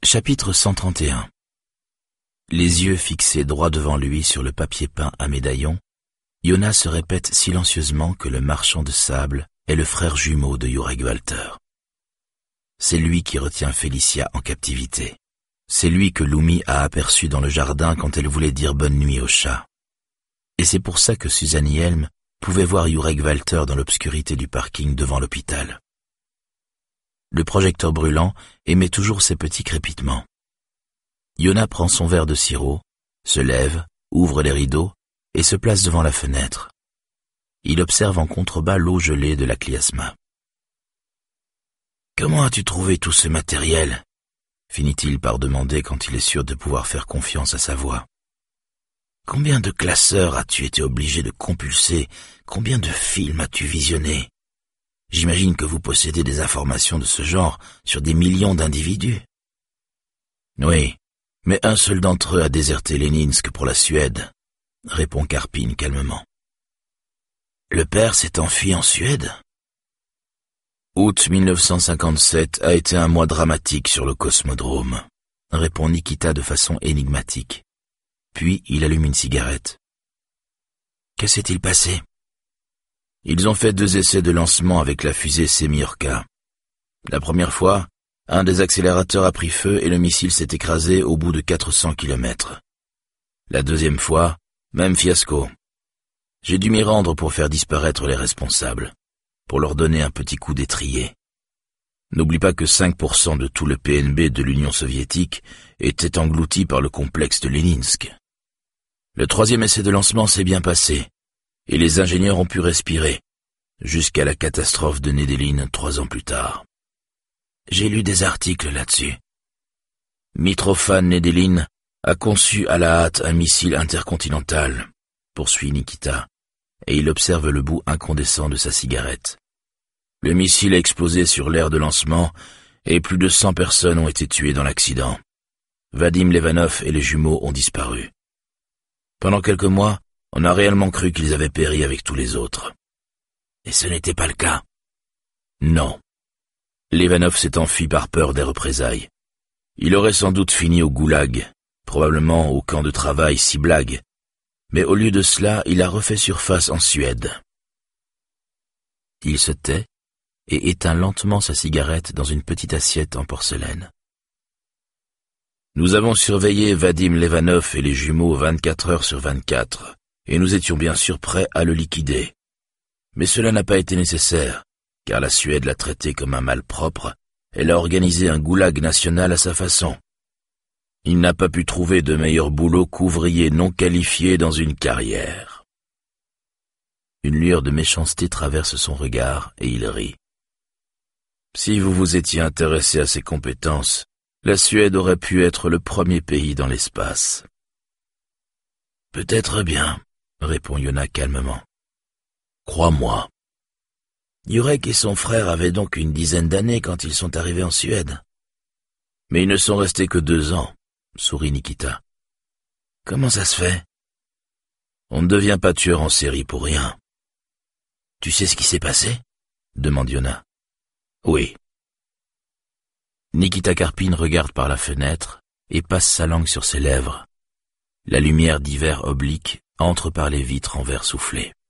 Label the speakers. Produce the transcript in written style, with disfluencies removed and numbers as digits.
Speaker 1: Chapitre 131. Les yeux fixés droit devant lui sur le papier peint à médaillon, Yona se répète silencieusement que le marchand de sable est le frère jumeau de Jurek Walter. C'est lui qui retient Félicia en captivité. C'est lui que Lumi a aperçu dans le jardin quand elle voulait dire bonne nuit au chat. Et c'est pour ça que Suzanne Helm pouvait voir Jurek Walter dans l'obscurité du parking devant l'hôpital. Le projecteur brûlant émet toujours ses petits crépitements. Yona prend son verre de sirop, se lève, ouvre les rideaux et se place devant la fenêtre. Il observe en contrebas l'eau gelée de la Kliasma. « Comment as-tu trouvé tout ce matériel ?» finit-il par demander quand il est sûr de pouvoir faire confiance à sa voix. « Combien de classeurs as-tu été obligé de compulser? Combien de films as-tu visionné? J'imagine que vous possédez des informations de ce genre sur des millions d'individus. » « Oui, mais un seul d'entre eux a déserté Leninsk pour la Suède, » répond Karpin calmement. « Le père s'est enfui en Suède ?» Août 1957 a été un mois dramatique sur le cosmodrome, répond Nikita de façon énigmatique. Puis il allume une cigarette. Que s'est-il passé? Ils ont fait 2 essais de lancement avec la fusée Semyorka. La première fois, un des accélérateurs a pris feu et le missile s'est écrasé au bout de 400 km. La deuxième fois, même fiasco. J'ai dû m'y rendre pour faire disparaître les responsables, pour leur donner un petit coup d'étrier. N'oublie pas que 5% de tout le PNB de l'Union soviétique était englouti par le complexe de Leninsk. Le 3e essai de lancement s'est bien passé, et les ingénieurs ont pu respirer, jusqu'à la catastrophe de Nedelin 3 ans plus tard. J'ai lu des articles là-dessus. Mitrofan Nedelin a conçu à la hâte un missile intercontinental, poursuit Nikita, et il observe le bout incandescent de sa cigarette. Le missile a explosé sur l'aire de lancement, et plus de 100 personnes ont été tuées dans l'accident. Vadim Levanov et les jumeaux ont disparu. Pendant quelques mois, on a réellement cru qu'ils avaient péri avec tous les autres. Et ce n'était pas le cas. Non. Levanov s'est enfui par peur des représailles. Il aurait sans doute fini au goulag, probablement au camp de travail Siblag, mais au lieu de cela, il a refait surface en Suède. Il se tait et éteint lentement sa cigarette dans une petite assiette en porcelaine. Nous avons surveillé Vadim Levanov et les jumeaux 24 heures sur 24, et nous étions bien sûr prêts à le liquider. Mais cela n'a pas été nécessaire, car la Suède l'a traité comme un malpropre, elle a organisé un goulag national à sa façon. Il n'a pas pu trouver de meilleur boulot qu'ouvrier non qualifié dans une carrière. Une lueur de méchanceté traverse son regard et il rit. Si vous vous étiez intéressé à ses compétences, la Suède aurait pu être le premier pays dans l'espace. Peut-être bien, répond Yona calmement. Crois-moi. Jurek et son frère avaient donc une dizaine d'années quand ils sont arrivés en Suède. Mais ils ne sont restés que 2 ans, sourit Nikita. Comment ça se fait? On ne devient pas tueur en série pour rien. Tu sais ce qui s'est passé? Demande Yona. Oui. Nikita Karpin regarde par la fenêtre et passe sa langue sur ses lèvres. La lumière d'hiver oblique entre par les vitres en verre soufflé.